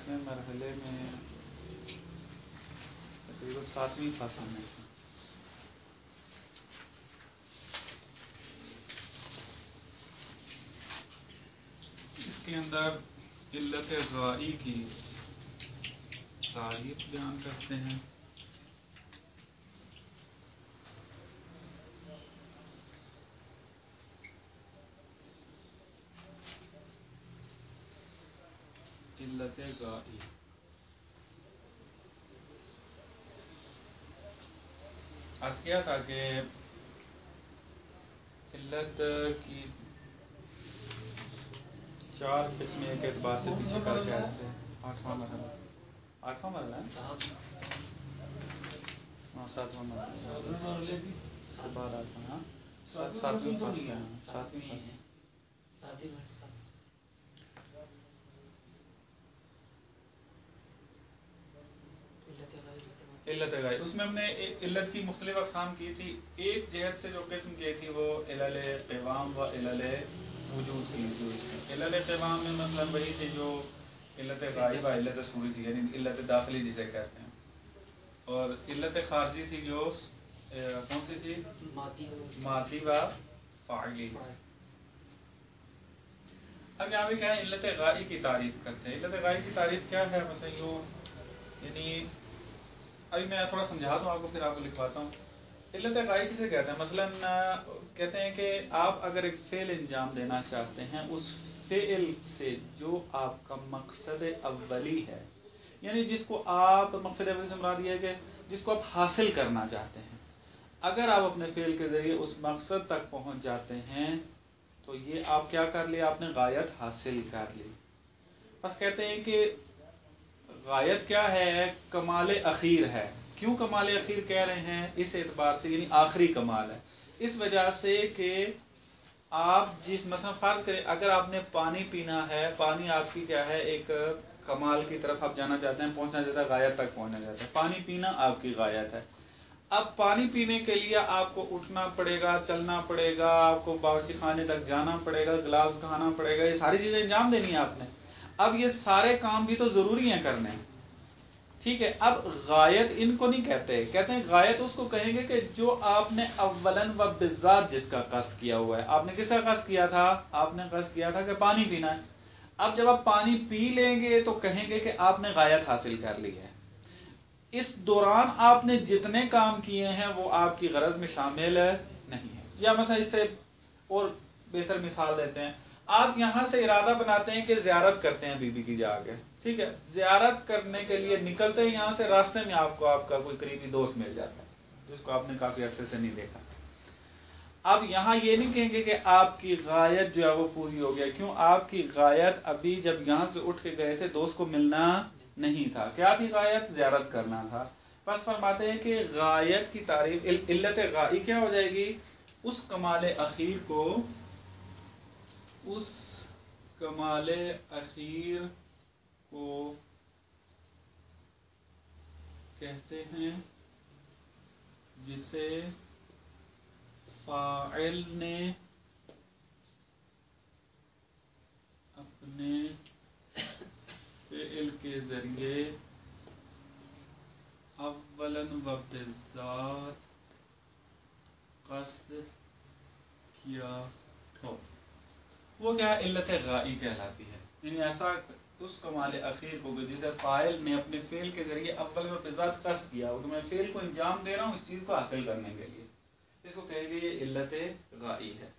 7ویں مرحلے میں تقریباً 7ویں فصل میں اس کے اندر علت غائی کی تعریف بیان کرتے ہیں. علت غائی آج کیا تھا کہ علت کی 4 قسمیں ایک اعتبار سے پیچھے کر کے آئے تھے. 8واں مرحلہ ہے 7واں مرحلہ بعد 8واں 7ویں فصل ہے 7ویں فصل. علت غائی اس میں ہم نے علت کی مختلف اقسام کی تھی. ایک جہت سے جو قسم کی تھی وہ علل قوام و علل وجود کی تھی. علل قوام میں مطلب وہی تھی جو علت غائب و علت سوری تھی، یعنی علت داخلی جسے کہتے ہیں. اور علت خارجی تھی جو کون سی تھی؟ ماضی و فاعلی. اب یہاں پہ کیا ہے علت غائی کی تعریف کرتے ہیں. علت غائی کی تعریف کیا ہے؟ مثلا یعنی ابھی میں تھوڑا سمجھا دوں آپ کو پھر آپ کو لکھواتا ہوں. علت غائی کسے کہتے ہیں؟ مثلا کہتے ہیں کہ آپ اگر ایک فعل انجام دینا چاہتے ہیں، اس فعل سے جو آپ کا مقصد اولی ہے، یعنی جس کو آپ مقصد اولی سے مراد یہ ہے کہ جس کو آپ حاصل کرنا چاہتے ہیں، اگر آپ اپنے فعل کے ذریعے اس مقصد تک پہنچ جاتے ہیں تو یہ آپ کیا کر لیا؟ آپ نے غایت حاصل کر لی. بس کہتے ہیں کہ غایت کیا ہے؟ کمال اخیر ہے. کیوں کمال اخیر کہہ رہے ہیں؟ اس اعتبار سے یعنی آخری کمال ہے، اس وجہ سے کہ آپ جس مثلا فرض کریں اگر آپ نے پانی پینا ہے، پانی آپ کی کیا ہے؟ ایک کمال کی طرف آپ جانا چاہتے ہیں، پہنچنا چاہتے ہیں، غایت تک پہنچنا چاہتے ہیں. پانی پینا آپ کی غایت ہے. اب پانی پینے کے لیے آپ کو اٹھنا پڑے گا، چلنا پڑے گا، آپ کو باورچی خانے تک جانا پڑے گا، گلاس اٹھانا پڑے گا، یہ ساری چیزیں انجام دینی ہے آپ نے. اب یہ سارے کام بھی تو ضروری ہیں کرنے، ٹھیک ہے. اب غایت ان کو نہیں کہتے، کہتے ہیں غایت اس کو کہیں گے کہ جو آپ نے اولاً و بالذات جس کا قصد کیا ہوا ہے. آپ نے کس کا قصد کیا تھا؟ آپ نے قصد کیا تھا کہ پانی پینا ہے. اب جب آپ پانی پی لیں گے تو کہیں گے کہ آپ نے غایت حاصل کر لی ہے. اس دوران آپ نے جتنے کام کیے ہیں وہ آپ کی غرض میں شامل نہیں ہے. یا مثلا اس سے اور بہتر مثال دیتے ہیں. آپ یہاں سے ارادہ بناتے ہیں کہ زیارت کرتے ہیں بی بی کی جا کے، ٹھیک ہے. زیارت کرنے کے لیے نکلتے ہیں یہاں سے، راستے میں آپ کا کوئی قریبی دوست مل جاتا ہے جس کو آپ نے کافی عرصے سے نہیں دیکھا. اب یہاں یہ نہیں کہیں گے کہ آپ کی غایت جو ہے وہ پوری ہو گیا. کیوں؟ آپ کی غایت ابھی جب یہاں سے اٹھ کے گئے تھے دوست کو ملنا نہیں تھا. کیا تھی غایت؟ زیارت کرنا تھا. بس فرماتے ہیں کہ غایت کی تعریف علت غائی کیا ہو جائے گی؟ اس کمال اخیر کو، اس کمال اخیر کو کہتے ہیں جسے فاعل نے اپنے فعل کے ذریعے اولاً و بالذات قصد کیا ہو. وہ کیا علت غائی کہلاتی ہے. یعنی ایسا اس کمال اخیر کو جسے فاعل نے اپنے فعل کے ذریعے اول و بالذات قصد کیا ہو، تو میں فعل کو انجام دے رہا ہوں اس چیز کو حاصل کرنے کے لیے، اس کو کہیں گے یہ علت غائی ہے.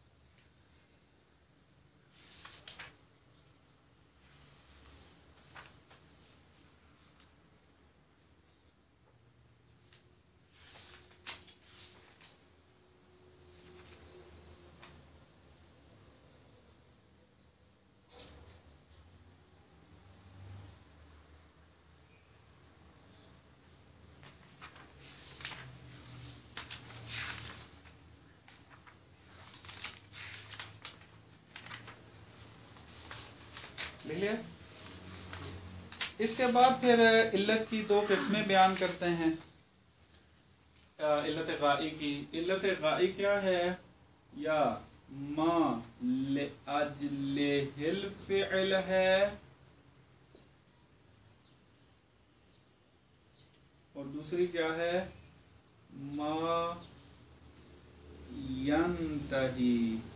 لکھ لیا؟ اس کے بعد پھر علت کی 2 قسمیں بیان کرتے ہیں علت غائی کی. علت غائی کیا ہے؟ یا ما لاجلہ الفعل ہے، اور دوسری کیا ہے؟ ما ینتہی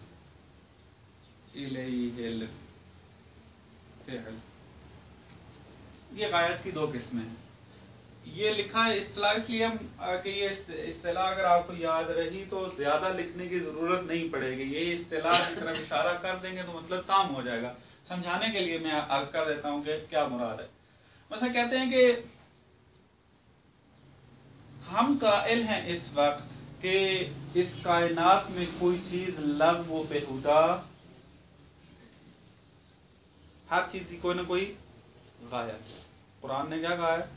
الیہ الفعل. یہ غایت کی دو قسمیں ہیں. یہ لکھا ہے اصطلاح اس لیے کہ یہ اصطلاح اگر آپ کو یاد رہی تو زیادہ لکھنے کی ضرورت نہیں پڑے گی. یہ اصطلاح کی طرف اشارہ کر دیں گے تو مطلب کام ہو جائے گا. سمجھانے کے لیے میں عرض کر دیتا ہوں کہ کیا مراد ہے. مثلا کہتے ہیں کہ ہم قائل ہیں اس وقت کہ اس کائنات میں کوئی چیز لغو و بیہودہ، ہر چیز کی کوئی نہ کوئی غایت. قرآن نے کیا کہا ہے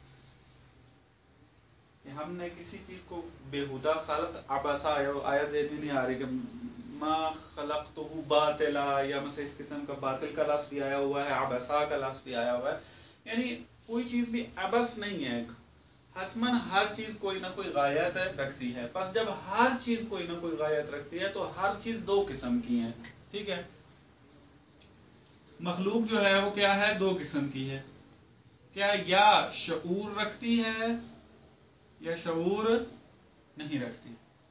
کہ ہم نے کسی چیز کو بیہودہ خلق. عبسا آیت ذہن نہیں آ رہی کہ ما خلقتہ باطلا، یا مثلا اس قسم کا باطل کا لفظ بھی آیا ہوا ہے، عبسا کا لفظ بھی آیا ہوا ہے. یعنی کوئی چیز بھی عبس نہیں ہے. حتماً ہر چیز کوئی نہ کوئی غایت رکھتی ہے. پس جب ہر چیز کوئی نہ کوئی غایت رکھتی ہے تو ہر چیز دو قسم کی ہے. ٹھیک ہے، مخلوق جو ہے وہ کیا ہے؟ دو قسم کی ہے. کیا یا شعور رکھتی ہے یا شعور نہیں رکھتی.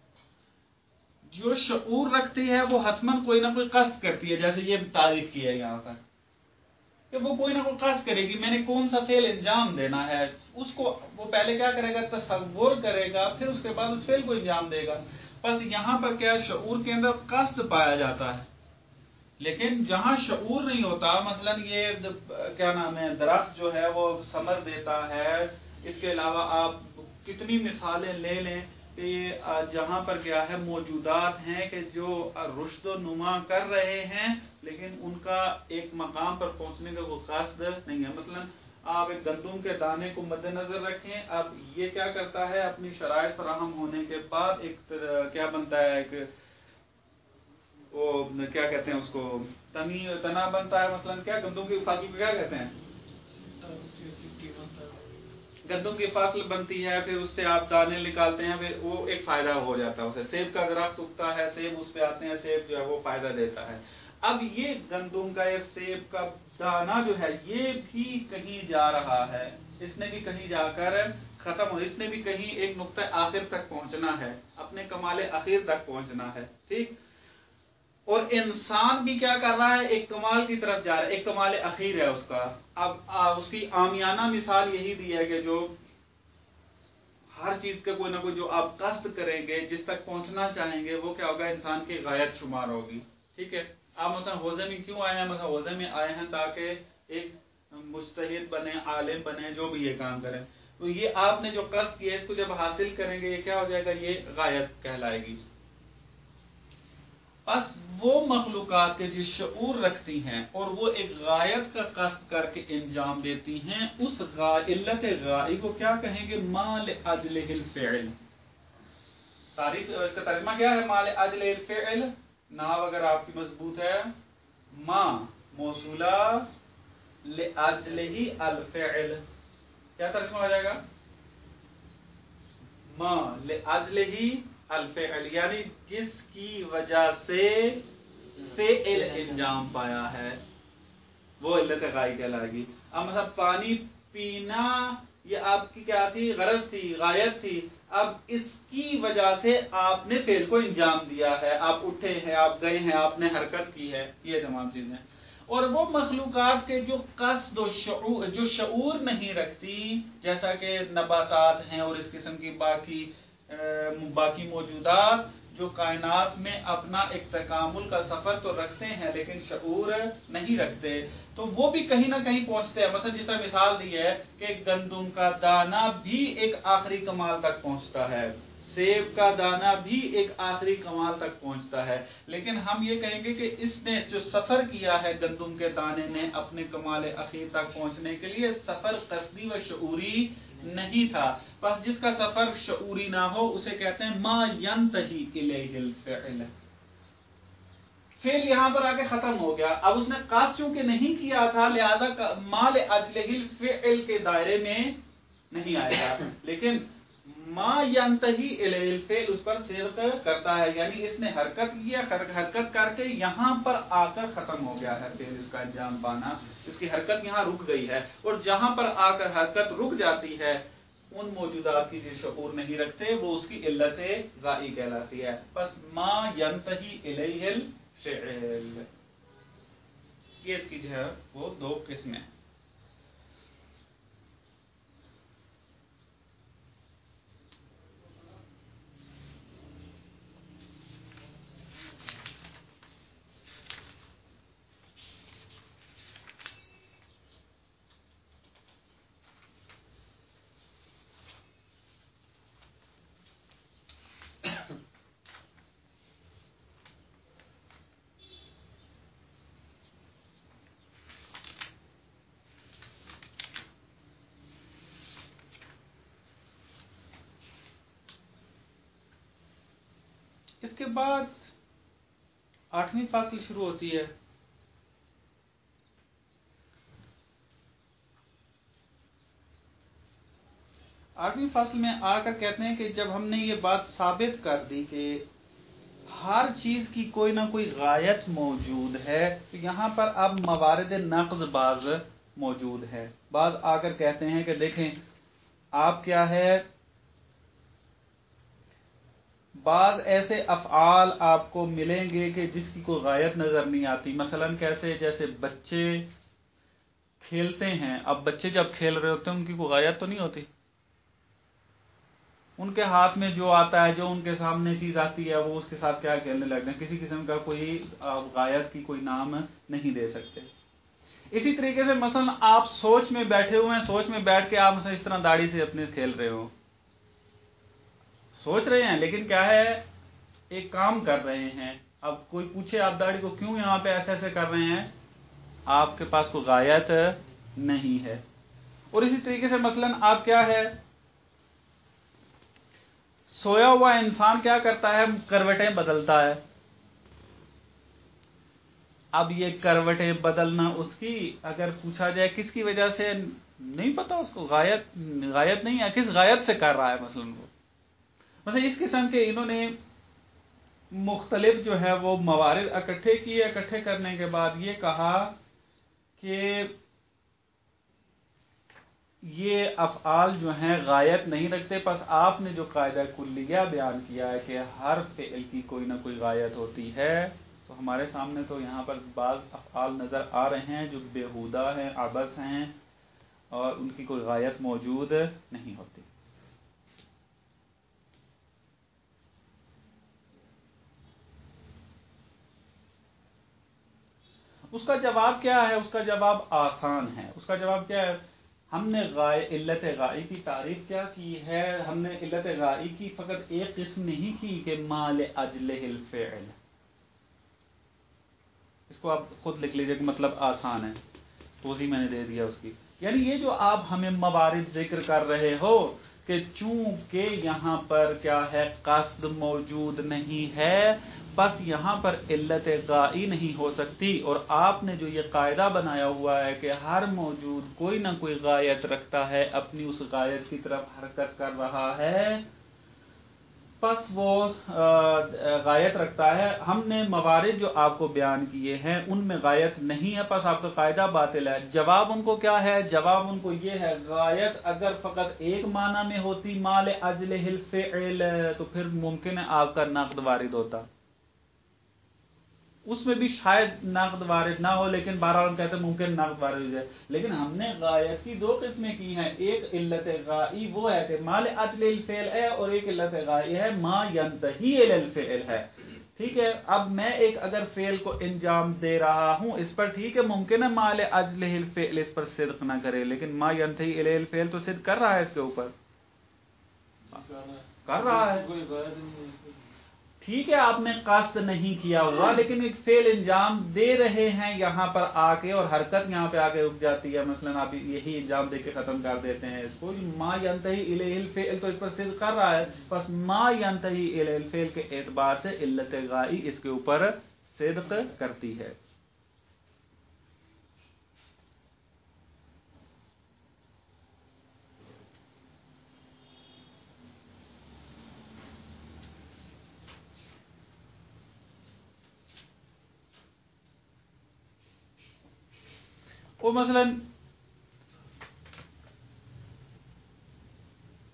جو شعور رکھتی ہے وہ حتماً کوئی نہ کوئی قصد کرتی ہے. جیسے یہ تعریف کی ہے یہاں پر کہ وہ کوئی نہ کوئی قصد کرے گی، میں نے کون سا فعل انجام دینا ہے. اس کو وہ پہلے کیا کرے گا؟ تصور کرے گا، پھر اس کے بعد اس فعل کو انجام دے گا. بس یہاں پر کیا شعور کے اندر قصد پایا جاتا ہے. لیکن جہاں شعور نہیں ہوتا، مثلا یہ کیا نام ہے، درخت جو ہے وہ ثمر دیتا ہے. اس کے علاوہ آپ کتنی مثالیں لے لیں کہ جہاں پر کیا ہے موجودات ہیں کہ جو رشد و نما کر رہے ہیں لیکن ان کا ایک مقام پر پہنچنے کا کوئی قصد نہیں ہے. مثلا آپ ایک گندم کے دانے کو مد نظر رکھیں. اب یہ کیا کرتا ہے؟ اپنی شرائط فراہم ہونے کے بعد ایک کیا بنتا ہے، ایک وہ کیا کہتے ہیں اس کو، تنا بنتا ہے. مثلا کیا گندم کی فصل کو کیا کہتے ہیں؟ گندم کی فصل بنتی ہے، پھر اس سے آپ دانے نکالتے ہیں، پھر وہ ایک فائدہ ہو جاتا ہے. اسے سیب کا درخت اگتا ہے، سیب اس پہ آتے ہیں، سیب جو ہے وہ فائدہ دیتا ہے. اب یہ گندم کا یا سیب کا دانا جو ہے یہ بھی کہیں جا رہا ہے. اس نے بھی کہیں جا کر ختم ہو، اس نے بھی کہیں ایک نقطہ آخر تک پہنچنا ہے، اپنے کمال اخیر تک پہنچنا ہے. ٹھیک. اور انسان بھی کیا کر رہا ہے؟ ایک کمال کی طرف جا رہا ہے، ایک کمال اخیر ہے اس کا. اب اس کی عامیانہ مثال یہی دی ہے کہ جو ہر چیز کا کوئی نہ کوئی جو آپ قصد کریں گے، جس تک پہنچنا چاہیں گے، وہ کیا ہوگا؟ انسان کی غایت شمار ہوگی. ٹھیک ہے. آپ مثلا حوزے میں کیوں آئے ہیں؟ مثلا حوزے میں آئے ہیں تاکہ ایک مجتہد بنے، عالم بنے، جو بھی یہ کام کریں. تو یہ آپ نے جو قصد کیا اس کو جب حاصل کریں گے، یہ کیا ہو جائے گا؟ یہ غایت کہلائے گی. بس وہ مخلوقات کے جو شعور رکھتی ہیں اور وہ ایک غایت کا قصد کر کے انجام دیتی ہیں، اس علت غائی کو کیا کہیں گے؟ ما لاجلہ الفعل. تعریف اس کا ترجمہ کیا ہے؟ ما لاجلہ الفعل. نحو اگر آپ کی مضبوط ہے، ما موصولہ لاجلہ الفعل، کیا ترجمہ ہو جائے گا؟ ما لاجلہ الفعل، یعنی جس کی وجہ سے فعل انجام پایا ہے وہ علت غائی کہلائے گی. اب مثلا پانی پینا یہ آپ کی کیا تھی؟ غرض تھی، غایت تھی. اب اس کی وجہ سے آپ نے فعل کو انجام دیا ہے، آپ اٹھے ہیں، آپ گئے ہیں، آپ نے حرکت کی ہے. یہ تمام چیزیں. اور وہ مخلوقات کے جو قصد و شعور، جو شعور نہیں رکھتی، جیسا کہ نباتات ہیں اور اس قسم کی باقی موجودات جو کائنات میں اپنا ایک تکامل کا سفر تو رکھتے ہیں لیکن شعور نہیں رکھتے، تو وہ بھی کہیں نہ کہیں پہنچتے ہیں. مثلا جس طرح مثال دی ہے کہ گندم کا دانہ بھی ایک آخری کمال تک پہنچتا ہے، سیب کا دانہ بھی ایک آخری کمال تک پہنچتا ہے. لیکن ہم یہ کہیں گے کہ اس نے جو سفر کیا ہے گندم کے دانے نے اپنے کمال اخیر تک پہنچنے کے لیے، سفر قصدی و شعوری نہیں تھا. بس جس کا سفر شعوری نہ ہو اسے کہتے ہیں ما ینتہی الیہ الفعل. فعل یہاں پر آ کے ختم ہو گیا. اب اس نے قصد چونکہ نہیں کیا تھا لہذا ما لاجلہ الفعل کے دائرے میں نہیں آئے گا. لیکن ما ینتہی الیہ الفعل اس پر صدق کرتا ہے، یعنی اس نے حرکت کی ہے، حرکت کر کے یہاں پر آ کر ختم ہو گیا ہے فعل، اس کا انجام پانا. اس کی حرکت یہاں رک گئی ہے، اور جہاں پر آ کر حرکت رک جاتی ہے ان موجودات کی جو شعور نہیں رکھتے وہ اس کی علت غائی کہلاتی ہے. بس ما ینتہی الیہ الفعل، یہ اس کی جو ہے وہ دو قسمیں. اس کے بعد 8ویں فصل شروع ہوتی ہے. 8ویں فصل میں آ کر کہتے ہیں کہ جب ہم نے یہ بات ثابت کر دی کہ ہر چیز کی کوئی نہ کوئی غایت موجود ہے، تو یہاں پر اب موارد نقض بعض موجود ہے. بعض آ کر کہتے ہیں کہ دیکھیں آپ کیا ہے، بعض ایسے افعال آپ کو ملیں گے کہ جس کی کوئی غایت نظر نہیں آتی. مثلا کیسے؟ جیسے بچے کھیلتے ہیں. اب بچے جب کھیل رہے ہوتے ہیں ان کی کوئی غایت تو نہیں ہوتی، ان کے ہاتھ میں جو آتا ہے، جو ان کے سامنے چیز آتی ہے وہ اس کے ساتھ کیا کھیلنے لگتے ہیں. کسی قسم کا کوئی غایت کی کوئی نام نہیں دے سکتے. اسی طریقے سے مثلا آپ سوچ میں بیٹھے ہوئے ہیں، سوچ میں بیٹھ کے آپ مثلا اس طرح داڑھی سے اپنے کھیل رہے ہو، سوچ رہے ہیں لیکن کیا ہے ایک کام کر رہے ہیں. اب کوئی پوچھے آپ داڑھی کو کیوں یہاں پہ ایسے ایسے کر رہے ہیں، آپ کے پاس کوئی غایت نہیں ہے. اور اسی طریقے سے مثلا آپ کیا ہے، سویا ہوا انسان کیا کرتا ہے، کروٹیں بدلتا ہے. اب یہ کروٹیں بدلنا اس کی اگر پوچھا جائے کس کی وجہ سے، نہیں پتا اس کو، غایت نہیں ہے، کس غایت سے کر رہا ہے. مثلا اس قسم کے انہوں نے مختلف جو ہے وہ موارد اکٹھے کیے. اکٹھے کرنے کے بعد یہ کہا کہ یہ افعال جو ہیں غایت نہیں رکھتے. پس آپ نے جو قاعدہ کلیہ بیان کیا ہے کہ ہر فعل کی کوئی نہ کوئی غایت ہوتی ہے، تو ہمارے سامنے تو یہاں پر بعض افعال نظر آ رہے ہیں جو بیہودہ ہیں، عبث ہیں، اور ان کی کوئی غایت موجود نہیں ہوتی. اس کا جواب کیا ہے؟ اس کا جواب آسان ہے. اس کا جواب کیا ہے؟ ہم نے علت غائی کی تعریف کیا کی ہے؟ ہم نے علت غائی کی فقط ایک قسم نہیں کی کہ ما لاجلہ الفعل. اس کو آپ خود لکھ لیجئے کہ مطلب آسان ہے، توضیح میں نے دے دیا اس کی. یعنی یہ جو آپ ہمیں موارد ذکر کر رہے ہو کہ چونکہ یہاں پر کیا ہے، قصد موجود نہیں ہے، بس یہاں پر علت غائی نہیں ہو سکتی. اور آپ نے جو یہ قاعدہ بنایا ہوا ہے کہ ہر موجود کوئی نہ کوئی غایت رکھتا ہے، اپنی اس غایت کی طرف حرکت کر رہا ہے، پس وہ غایت رکھتا ہے. ہم نے موارد جو آپ کو بیان کیے ہیں ان میں غایت نہیں ہے، پس آپ کا قاعدہ باطل ہے. جواب ان کو کیا ہے؟ جواب ان کو یہ ہے، غایت اگر فقط ایک معنی میں ہوتی ما لاجلہ الفعل تو پھر ممکن ہے آپ کا نقد وارد ہوتا، اس میں بھی شاید نقد وارد نہ ہو، لیکن بہرحال ہم کہتے ہیں ممکن نقد وارد ہو جائے. لیکن ہم نے غایت کی دو قسمیں کی ہیں، ایک علت غائی وہ ہے کہ ما لاجل الفعل ہے، اور ایک علت غائی ہے ما ینتہی الی الفعل ہے. ٹھیک ہے، اب میں ایک اگر فعل کو انجام دے رہا ہوں اس پر، ٹھیک ہے ممکن ہے ما لاجلہ الفعل اس پر صدق نہ کرے، لیکن ما ینتہی الی الفعل تو صدق کر رہا ہے، اس کے اوپر کر رہا ہے. ٹھیک ہے آپ نے قصد نہیں کیا ہوا، لیکن ایک فعل انجام دے رہے ہیں یہاں پر آ کے، اور حرکت یہاں پہ آ کے رک جاتی ہے. مثلا آپ یہی انجام دے کے ختم کر دیتے ہیں اس کو. ما ینتہی الیہ الفعل تو اس پر صدق کر رہا ہے، بس ما ینتہی الیہ الفعل کے اعتبار سے علت غائی اس کے اوپر صدق کرتی ہے. وہ مثلا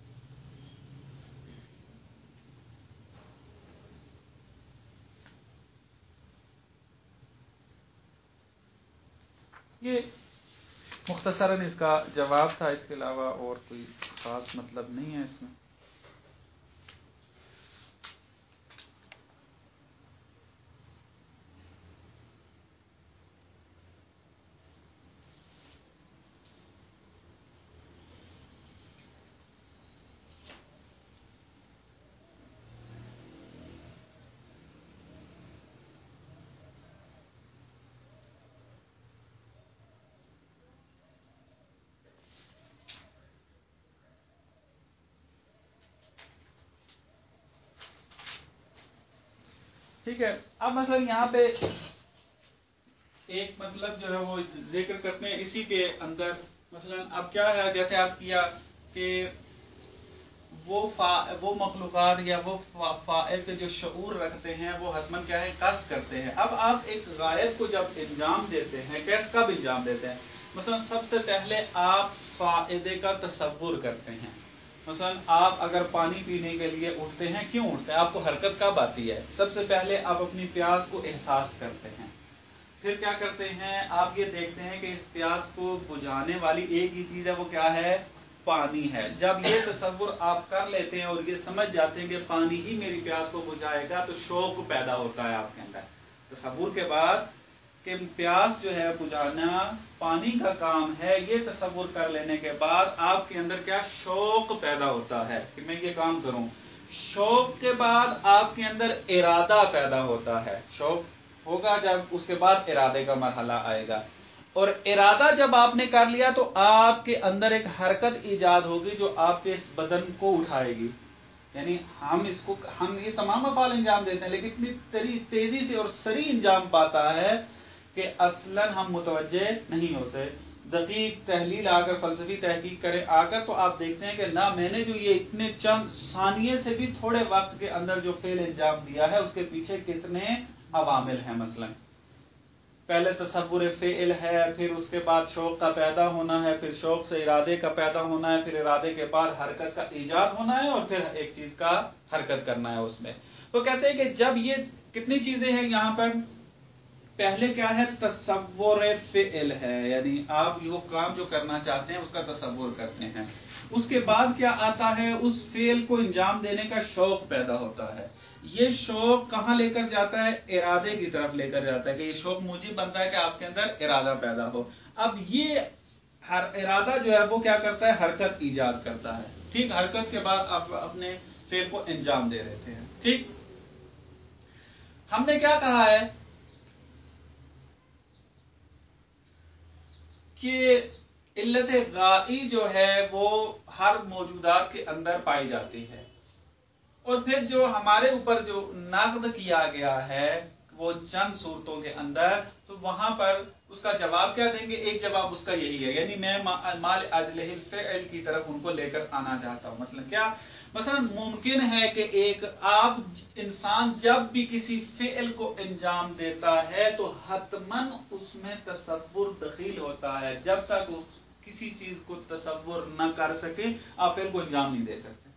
یہ مختصراً اس کا جواب تھا، اس کے علاوہ اور کوئی خاص مطلب نہیں ہے اس میں. ٹھیک ہے. اب مثلا یہاں پہ ایک مطلب جو ہے وہ ذکر کرتے ہیں اسی کے اندر. مثلا اب کیا ہے، جیسے آج کیا کہ وہ مخلوقات یا وہ فاعل کے جو شعور رکھتے ہیں وہ حتماً کیا ہے، قصد کرتے ہیں. اب آپ ایک غائب کو جب انجام دیتے ہیں، کب انجام دیتے ہیں؟ مثلا سب سے پہلے آپ فائدے کا تصور کرتے ہیں. مثلا آپ اگر پانی پینے کے لیے اٹھتے ہیں، کیوں اٹھتے ہیں؟ آپ کو حرکت کب آتی ہے؟ سب سے پہلے آپ اپنی پیاس کو احساس کرتے ہیں. پھر کیا کرتے ہیں، آپ یہ دیکھتے ہیں کہ اس پیاس کو بجھانے والی ایک ہی چیز ہے، وہ کیا ہے؟ پانی ہے. جب یہ تصور آپ کر لیتے ہیں اور یہ سمجھ جاتے ہیں کہ پانی ہی میری پیاس کو بجھائے گا، تو شوق پیدا ہوتا ہے آپ کے اندر. تصور کے بعد کہ پیاس جو ہے بجھانا پانی کا کام ہے، یہ تصور کر لینے کے بعد آپ کے اندر کیا شوق پیدا ہوتا ہے کہ میں یہ کام کروں. شوق کے بعد آپ کے اندر ارادہ پیدا ہوتا ہے. شوق ہوگا جب، اس کے بعد ارادے کا مرحلہ آئے گا. اور ارادہ جب آپ نے کر لیا تو آپ کے اندر ایک حرکت ایجاد ہوگی جو آپ کے اس بدن کو اٹھائے گی. یعنی ہم یہ تمام افعال انجام دیتے ہیں، لیکن اتنی تیزی سے اور سریع انجام پاتا ہے کہ اصلاً ہم متوجہ نہیں ہوتے. دقیق تحلیل آ کر، فلسفی تحقیق کرے آ کر، تو آپ دیکھتے ہیں کہ نہ میں نے جو یہ اتنے چند ثانیے سے بھی تھوڑے وقت کے اندر جو فعل انجام دیا ہے، اس کے پیچھے کتنے عوامل ہیں. مثلاً پہلے تصور فعل ہے، پھر اس کے بعد شوق کا پیدا ہونا ہے، پھر شوق سے ارادے کا پیدا ہونا ہے، پھر ارادے کے بعد حرکت کا ایجاد ہونا ہے، اور پھر ایک چیز کا حرکت کرنا ہے اس میں. تو کہتے ہیں کہ جب یہ کتنی چیزیں ہیں یہاں پر، پہلے کیا ہے؟ تصور فعل ہے، یعنی آپ وہ کام جو کرنا چاہتے ہیں اس کا تصور کرتے ہیں. اس کے بعد کیا آتا ہے؟ اس فعل کو انجام دینے کا شوق پیدا ہوتا ہے. یہ شوق کہاں لے کر جاتا ہے؟ ارادے کی طرف لے کر جاتا ہے، کہ یہ شوق موجب بنتا ہے کہ آپ کے اندر ارادہ پیدا ہو. اب یہ ہر ارادہ جو ہے وہ کیا کرتا ہے؟ حرکت ایجاد کرتا ہے. ٹھیک، حرکت کے بعد آپ اپنے فعل کو انجام دے رہتے ہیں. ٹھیک، ہم نے کیا کہا ہے کہ علت غائی جو ہے وہ ہر موجودات کے اندر پائی جاتی ہے. اور پھر جو ہمارے اوپر جو نقد کیا گیا ہے وہ چند صورتوں کے اندر، تو وہاں پر اس کا جواب کیا دیں گے؟ ایک جواب اس کا یہی ہے، یعنی میں مال اجلہ الفعل کی طرف ان کو لے کر آنا چاہتا ہوں. مثلا کیا؟ مثلا ممکن ہے کہ ایک آپ انسان جب بھی کسی فعل کو انجام دیتا ہے تو حتماً اس میں تصور دخیل ہوتا ہے. جب تک کسی چیز کو تصور نہ کر سکے آپ فعل کو انجام نہیں دے سکتے.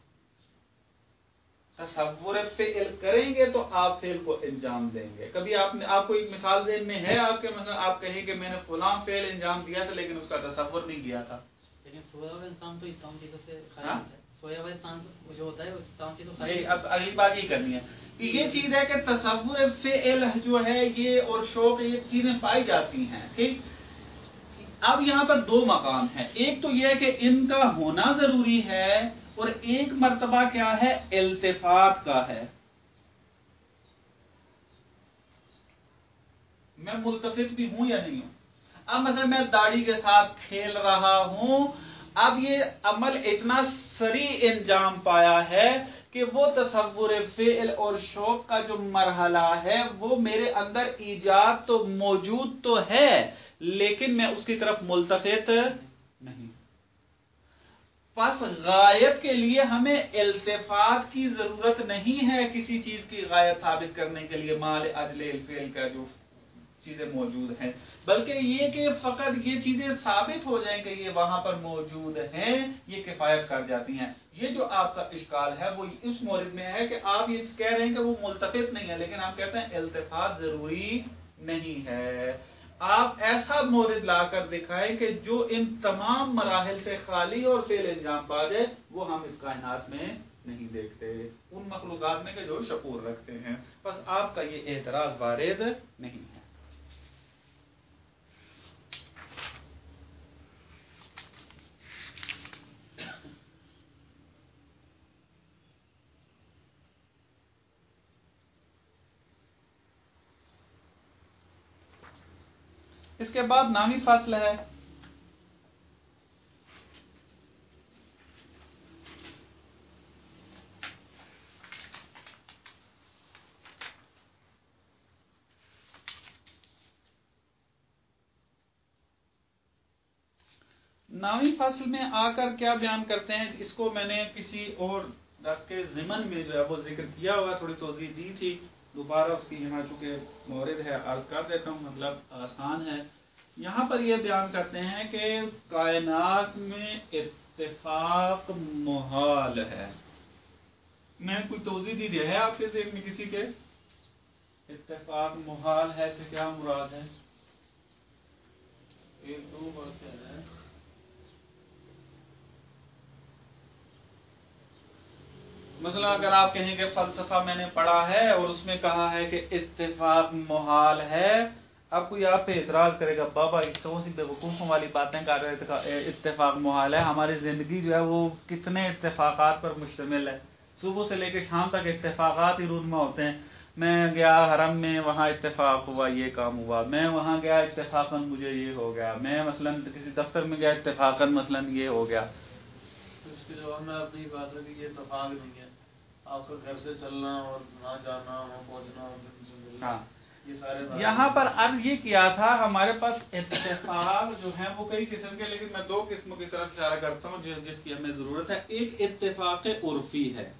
تصور فعل کریں گے تو آپ فعل کو انجام دیں گے. کبھی آپ کو ایک مثال ذہن میں ہے آپ کے؟ مثلا آپ کہیں کہ میں نے فلاں فعل انجام دیا تھا لیکن اس کا تصور نہیں کیا تھا. لیکن سویا ہوا انسان تو اس تمام چیزوں سے خالی ہوتا ہے. سویا ہوا انسان جو ہوتا ہے اس تمام چیزوں سے خالی. اب اگلی بات یہ کرنی ہے کہ یہ چیز ہے کہ تصور فعل جو ہے یہ اور شوق، یہ چیزیں پائی جاتی ہیں. ٹھیک، اب یہاں پر دو مقام ہیں. ایک تو یہ ہے کہ ان کا ہونا ضروری ہے، اور ایک مرتبہ کیا ہے؟ التفات کا ہے. میں ملتفت بھی ہوں یا نہیں ہوں. اب مثلا میں داڑھی کے ساتھ کھیل رہا ہوں، اب یہ عمل اتنا سریع انجام پایا ہے کہ وہ تصور فعل اور شوق کا جو مرحلہ ہے وہ میرے اندر ایجاد تو موجود تو ہے، لیکن میں اس کی طرف ملتفت نہیں. پس غایت کے لیے ہمیں التفات کی ضرورت نہیں ہے کسی چیز کی غایت ثابت کرنے کے لیے مال اجل الفعل کا جو چیزیں موجود ہیں، بلکہ یہ کہ فقط یہ چیزیں ثابت ہو جائیں کہ یہ وہاں پر موجود ہیں، یہ کفایت کر جاتی ہیں. یہ جو آپ کا اشکال ہے وہ اس مورد میں ہے کہ آپ یہ کہہ رہے ہیں کہ وہ ملتفت نہیں ہے، لیکن ہم کہتے ہیں التفات ضروری نہیں ہے. آپ ایسا مورد لا کر دکھائیں کہ جو ان تمام مراحل سے خالی اور فعل انجام پا جائے، وہ ہم اس کائنات میں نہیں دیکھتے، ان مخلوقات میں کہ جو شعور رکھتے ہیں. بس آپ کا یہ اعتراض وارد نہیں ہے. اس کے بعد نامی فصل ہے. نامی فصل میں آ کر کیا بیان کرتے ہیں، اس کو میں نے کسی اور درس کے ضمن میں جو ہے وہ ذکر کیا ہوا، تھوڑی توضیح دی تھی، دوبارہ اس کی یہاں چونکہ مورد ہے عرض کر دیتا ہوں، مطلب آسان ہے. یہاں پر یہ بیان کرتے ہیں کہ کائنات میں اتفاق محال ہے. میں کوئی توضیح دی ہے آپ کے ذہن میں کسی کے؟ اتفاق محال ہے سے کیا مراد ہے؟ ایک دو باتیں ہیں. مثلا اگر آپ کہیں کہ فلسفہ میں نے پڑھا ہے اور اس میں کہا ہے کہ اتفاق محال ہے، اب کوئی آپ پہ اعتراض کرے گا، بابا کون سی بے وقوفوں والی باتیں کر رہے، اتفاق محال ہے. ہماری زندگی جو ہے وہ کتنے اتفاقات پر مشتمل ہے، صبح سے لے کے شام تک اتفاقات ہی رونما ہوتے ہیں. میں گیا حرم میں، وہاں اتفاق ہوا یہ کام ہوا، میں وہاں گیا اتفاقاً مجھے یہ ہو گیا، میں مثلا کسی دفتر میں گیا اتفاقاً مثلا یہ ہو گیا. اس کے جواب میں آپ نے یہ بات ہے کہ یہ اتفاق نہیں ہے، آپ کا گھر سے چلنا اور نہ جانا، وہاں پہنچنا، ہاں یہ سارے یہاں پر عرض یہ کیا تھا، ہمارے پاس اتفاق جو ہیں وہ کئی قسم کے، لیکن میں دو قسموں کی طرف اشارہ کرتا ہوں جس کی ہمیں ضرورت ہے. ایک اتفاق عرفی ہے.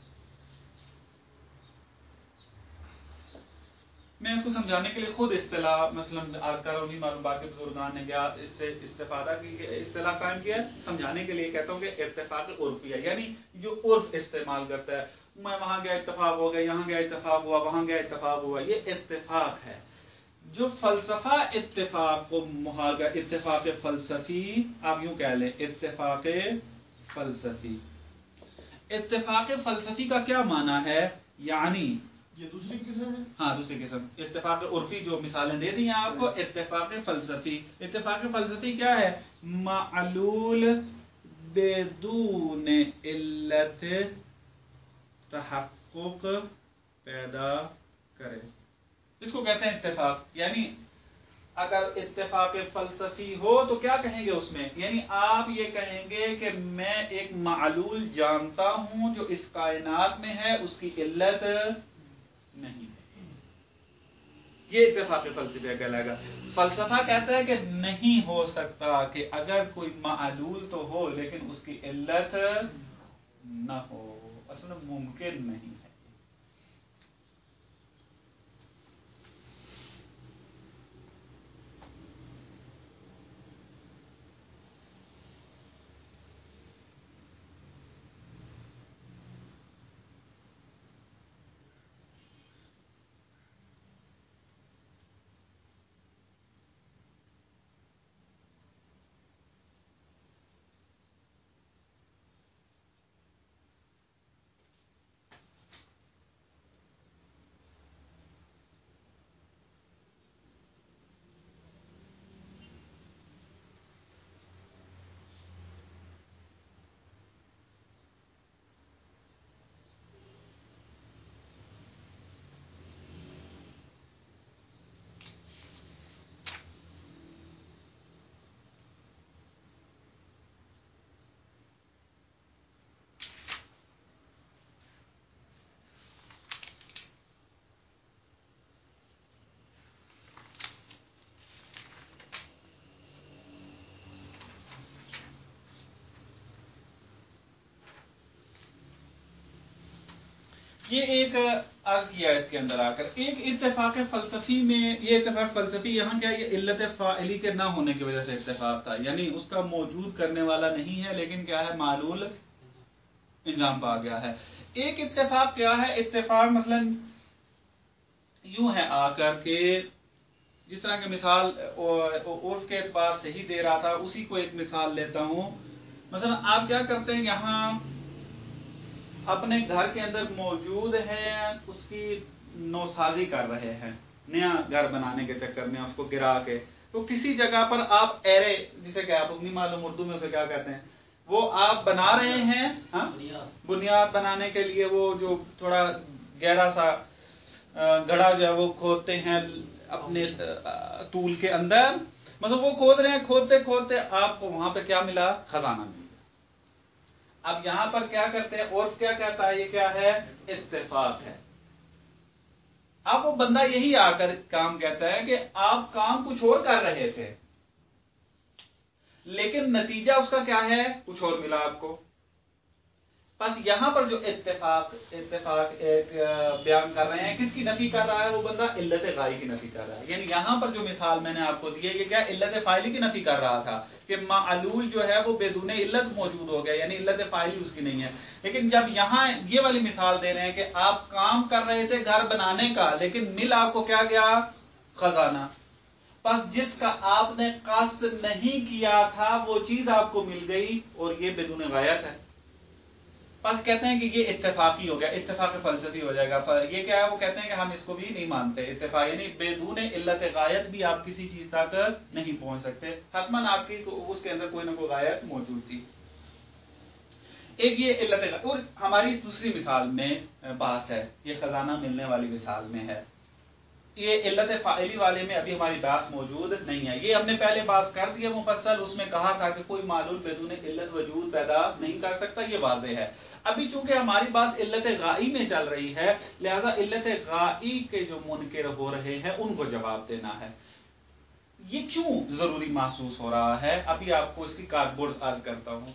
میں اس کو سمجھانے کے لیے خود اصطلاح مثلا آج کل انہیں معلومات کے بزرگان نے کیا اس سے استفادہ کی، اصطلاح قائم کیا. سمجھانے کے لیے کہتا ہوں کہ اتفاق عرفی ہے، یعنی جو عرف استعمال کرتا ہے. میں وہاں گیا اتفاق ہو گیا، یہاں گیا اتفاق ہوا، وہاں گیا اتفاق ہوا، یہ اتفاق ہے. جو فلسفہ اتفاق کو محال کا، اتفاق فلسفی آپ یوں کہہ لیں، اتفاق فلسفی. اتفاق فلسفی کا کیا معنی ہے؟ یعنی یہ دوسری قسم ہے. ہاں دوسری قسم. اتفاق عرفی جو مثالیں دے دی ہیں آپ کو، اتفاق فلسفی. اتفاق فلسفی کیا ہے؟ معلول بدون علت تحقق پیدا کرے، اس کو کہتے ہیں اتفاق. یعنی اگر اتفاق فلسفی ہو تو کیا کہیں گے اس میں؟ یعنی آپ یہ کہیں گے کہ میں ایک معلول جانتا ہوں جو اس کائنات میں ہے، اس کی علت نہیں ہے. یہ اتفاق فلسفہ کہلائے گا. فلسفہ کہتا ہے کہ نہیں ہو سکتا کہ اگر کوئی معلول تو ہو لیکن اس کی علت نہ ہو، اصل ممکن نہیں ہے. یہ ایک عرض کیا اس کے اندر آ کر. ایک اتفاق فلسفی میں، یہ اتفاق فلسفی یہاں کیا، یہ علت فاعلی کے نہ ہونے کی وجہ سے اتفاق تھا، یعنی اس کا موجود کرنے والا نہیں ہے لیکن کیا ہے، معلول انجام پا گیا ہے. ایک اتفاق کیا ہے، اتفاق مثلا یوں ہے آ کر کے جس طرح کی مثال عرف کے اعتبار سے ہی دے رہا تھا اسی کو ایک مثال لیتا ہوں. مثلا آپ کیا کرتے ہیں، یہاں اپنے گھر کے اندر موجود ہیں، اس کی نوسازی کر رہے ہیں، نیا گھر بنانے کے چکر میں اس کو گرا کے، تو کسی جگہ پر آپ ایرے، جسے کہ آپ نہیں معلوم اردو میں اسے کیا کہتے ہیں، وہ آپ بنا رہے ہیں، بنیاد بنانے کے لیے وہ جو تھوڑا گہرا سا گڑھا جو ہے وہ کھودتے ہیں اپنے طول کے اندر، مطلب وہ کھود رہے ہیں، کھودتے کھودتے آپ کو وہاں پہ کیا ملا؟ خزانہ ملا. اب یہاں پر کیا کرتے ہیں، عرف کیا کہتا ہے، یہ کیا ہے؟ اتفاق ہے. اب وہ بندہ یہی آ کر کام کہتا ہے کہ آپ کام کچھ اور کر رہے تھے لیکن نتیجہ اس کا کیا ہے؟ کچھ اور ملا آپ کو. بس یہاں پر جو اتفاق ایک بیان کر رہے ہیں، کس کی نفی کر رہا ہے وہ بندہ؟ علت غائی کی نفی کر رہا ہے. یعنی یہاں پر جو مثال میں نے آپ کو دی ہے، یہ کیا علت فاعلی کی نفی کر رہا تھا کہ معلول جو ہے وہ بدون علت موجود ہو گیا، یعنی علت فاعلی اس کی نہیں ہے. لیکن جب یہاں یہ والی مثال دے رہے ہیں کہ آپ کام کر رہے تھے گھر بنانے کا، لیکن مل آپ کو کیا گیا؟ خزانہ. بس جس کا آپ نے قصد نہیں کیا تھا وہ چیز آپ کو مل گئی، اور یہ بدون غایت ہے. بس کہتے ہیں کہ یہ اتفاقی ہو گیا، اتفاق فلسفی ہو جائے گا. یہ کیا ہے؟ وہ کہتے ہیں کہ ہم اس کو بھی نہیں مانتے. اتفاق یعنی بدون علت غایت بھی آپ کسی چیز تک نہیں پہنچ سکتے، حتماً آپ کی اس کے اندر کوئی نہ کوئی غایت موجود تھی. ایک یہ علت غایت. اور ہماری اس دوسری مثال میں بحث ہے، یہ خزانہ ملنے والی مثال میں ہے. یہ علت فاعلی والے میں ابھی ہماری بحث موجود نہیں ہے. یہ ہم نے پہلے بحث کر دی ہے مفصل، اس میں کہا تھا کہ کوئی معلول بدون علت وجود پیدا نہیں کر سکتا، یہ واضح ہے. ابھی چونکہ ہماری بات علت غائی میں چل رہی ہے، لہذا علت غائی کے جو منکر ہو رہے ہیں ان کو جواب دینا ہے. یہ کیوں ضروری محسوس ہو رہا ہے؟ ابھی آپ کو اس کی کارڈبورڈ عرض کرتا ہوں.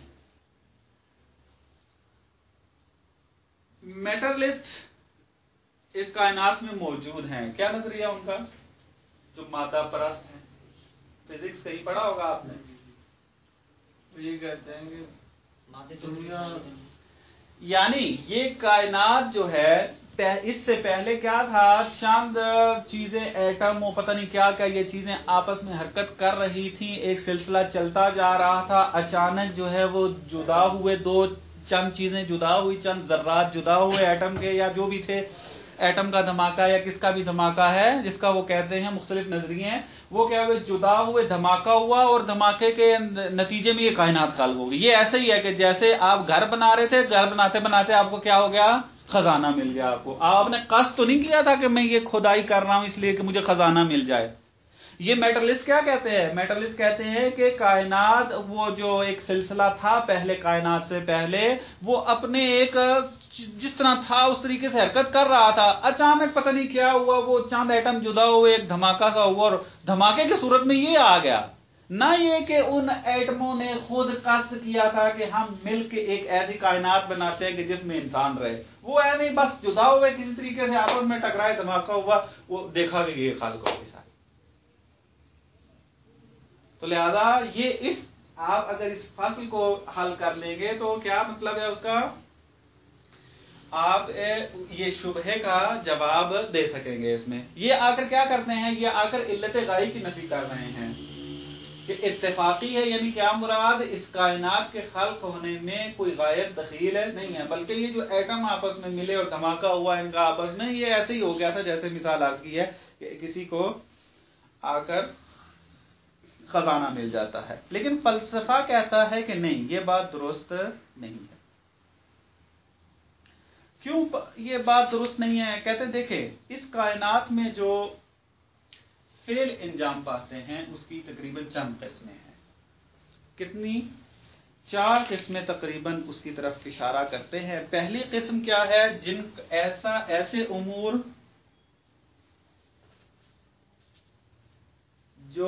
میٹرلسٹ اس کائنات میں موجود ہیں. کیا نظریہ ان کا؟ جو مادہ پرست ہیں. فزکس کہیں پڑھا ہوگا آپ نے. یہ کہتے ہیں کہ دنیا، یعنی یہ کائنات جو ہے اس سے پہلے کیا تھا؟ چند چیزیں، ایٹم و پتہ نہیں کیا کیا، یہ چیزیں آپس میں حرکت کر رہی تھیں، ایک سلسلہ چلتا جا رہا تھا. اچانک جو ہے وہ جدا ہوئے، چند چیزیں جدا ہوئی، چند ذرات جدا ہوئے ایٹم کے یا جو بھی تھے. ایٹم کا دھماکہ یا کس کا بھی دھماکہ ہے جس کا وہ کہتے ہیں، مختلف نظریے ہیں، وہ کیا ہوئے؟ جدا ہوئے، دھماکہ ہوا، اور دھماکے کے نتیجے میں یہ کائنات خلق ہو گئی. یہ ایسے ہی ہے کہ جیسے آپ گھر بنا رہے تھے، گھر بناتے بناتے آپ کو کیا ہو گیا؟ خزانہ مل گیا. آپ نے قصد تو نہیں کیا تھا کہ میں یہ کھدائی کر رہا ہوں اس لیے کہ مجھے خزانہ مل جائے. یہ میٹرلسٹ کیا کہتے ہیں؟ میٹرلسٹ کہتے ہیں کہ کائنات، وہ جو ایک سلسلہ تھا پہلے کائنات سے پہلے، وہ اپنے ایک جس طرح تھا اس طریقے سے حرکت کر رہا تھا. اچانک پتہ نہیں کیا ہوا، وہ چاند ایٹم جدا ہوئے، ایک دھماکہ سا ہوا، اور دھماکے کی صورت میں یہ آ گیا. نہ یہ کہ ان ایٹموں نے خود قصد کیا تھا کہ ہم مل کے ایک ایسی کائنات بناتے ہیں کہ جس میں انسان رہے. وہ ہے نہیں، بس جدا ہوئے کسی طریقے سے، آپس میں ٹکرائے، دھماکہ ہوا، وہ دیکھا کہ یہ خالق ہو گئی ساری. تو لہذا یہ آپ اگر اس فصل کو حل کر لیں گے تو کیا مطلب ہے اس کا؟ آپ یہ شبہے کا جواب دے سکیں گے. اس میں یہ آ کر کیا کرتے ہیں؟ یہ آ کر علت غائی کی نفی کر رہے ہیں کہ اتفاقی ہے. یعنی کیا مراد؟ اس کائنات کے خلق ہونے میں کوئی غائب دخیل نہیں ہے، بلکہ یہ جو ایٹم آپس میں ملے اور دھماکہ ہوا ان کا آپس میں، یہ ایسے ہی ہو گیا تھا جیسے مثال عرض کی ہے کہ کسی کو آ کر خزانہ مل جاتا ہے. لیکن فلسفہ کہتا ہے کہ نہیں، یہ بات درست نہیں ہے. کیوں یہ بات درست نہیں ہے؟ کہتے دیکھیں، اس کائنات میں جو فعل انجام پاتے ہیں اس کی تقریباً چند قسمیں ہیں. کتنی؟ 4 قسمیں تقریباً اس کی طرف اشارہ کرتے ہیں. پہلی قسم کیا ہے؟ ایسے امور جو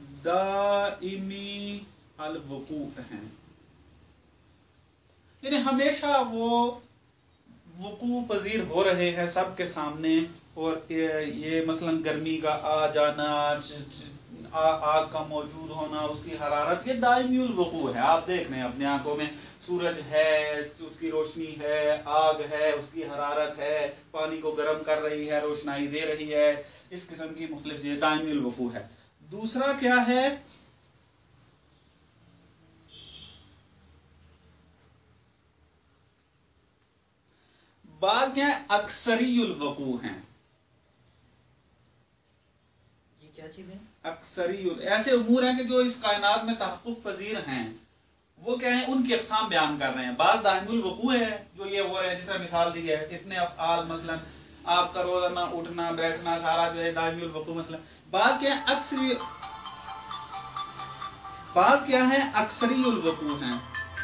دائمی الوقوع ہیں، یعنی ہمیشہ وہ وقوع پذیر ہو رہے ہیں سب کے سامنے. اور یہ مثلا گرمی کا آ جانا، آگ کا موجود ہونا، اس کی حرارت، یہ دائمی الوقوع ہے. آپ دیکھ رہے ہیں اپنی آنکھوں میں، سورج ہے، اس کی روشنی ہے، آگ ہے، اس کی حرارت ہے، پانی کو گرم کر رہی ہے، روشنائی دے رہی ہے، اس قسم کی مختلف چیزیں دائمی الوقوع ہے. دوسرا کیا ہے؟ بعض کیا ہے؟ اکثری الوقوع ہیں. یہ کیا چیز ہے؟ اکثری ایسے امور ہیں کہ جو اس کائنات میں تحقق پذیر ہیں، وہ کیا ہیں؟ ان کی اقسام بیان کر رہے ہیں. بعض دائمی الوقوع ہے جو یہ ہو رہے ہیں، جس طرح مثال دی ہے اتنے افعال، مثلا آپ کا روزانہ اٹھنا بیٹھنا سارا جو ہے دائمی الوقوع مثلا. بعض کیا ہے؟ بعض کیا ہے؟ اکثری الوقوع ہیں،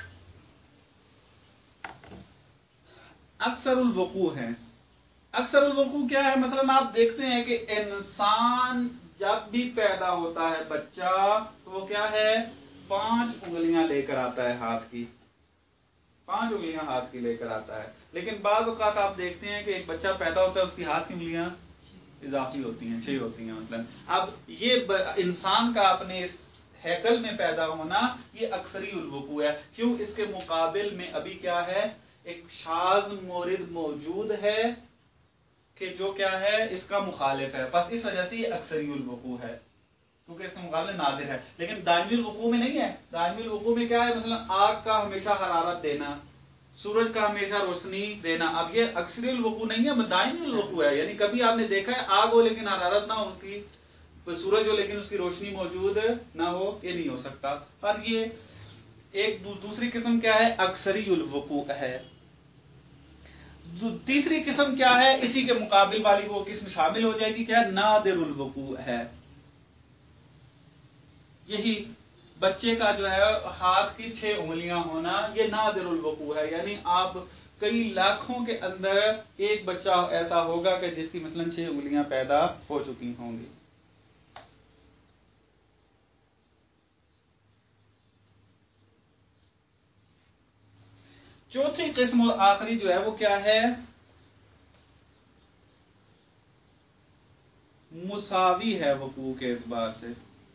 اکثر الوقوع ہے. اکثر الوقوع کیا ہے؟ مثلا آپ دیکھتے ہیں کہ انسان جب بھی پیدا ہوتا ہے بچہ، تو وہ کیا ہے؟ 5 انگلیاں لے کر آتا ہے ہاتھ کی، 5 انگلیاں ہاتھ کی لے کر آتا ہے. لیکن بعض اوقات آپ دیکھتے ہیں کہ ایک بچہ پیدا ہوتا ہے، اس کی ہاتھ کی انگلیاں اضافی ہوتی ہیں، 6 ہوتی ہیں مثلا. اب یہ انسان کا اپنے اس ہیکل میں پیدا ہونا یہ اکثری الوقوع ہے. کیوں؟ اس کے مقابل میں ابھی کیا ہے؟ ایک شاذ مورد موجود ہے کہ جو کیا ہے؟ اس کا مخالف ہے. بس اس وجہ سے یہ اکثری الوقوع ہے، کیونکہ اس کے مقابلے نادر ہے. لیکن دائمی الوقوع میں نہیں ہے. دائمی الوقوع میں کیا ہے؟ مثلا آگ کا ہمیشہ حرارت دینا، سورج کا ہمیشہ روشنی دینا. اب یہ اکثری الوقوع نہیں ہے، دائمی الوقوع ہے. یعنی کبھی آپ نے دیکھا ہے آگ ہو لیکن حرارت نہ ہو اس کی، سورج ہو لیکن اس کی روشنی موجود نہ ہو، یہ نہیں ہو سکتا. پر یہ ایک دوسری قسم کیا ہے؟ اکثری الوقوع ہے. تیسری قسم کیا ہے؟ اسی کے مقابل والی وہ قسم شامل ہو جائے گی، کیا ہے؟ نادر الوقوع ہے. یہی بچے کا جو ہے ہاتھ کی 6 انگلیاں ہونا، یہ نادر الوقوع ہے. یعنی آپ کئی لاکھوں کے اندر ایک بچہ ایسا ہوگا کہ جس کی مثلا 6 انگلیاں پیدا ہو چکی ہوں گی. چوتھی قسم اور آخری جو ہے وہ کیا ہے؟ مساوی ہے وقوع کے اعتبار سے.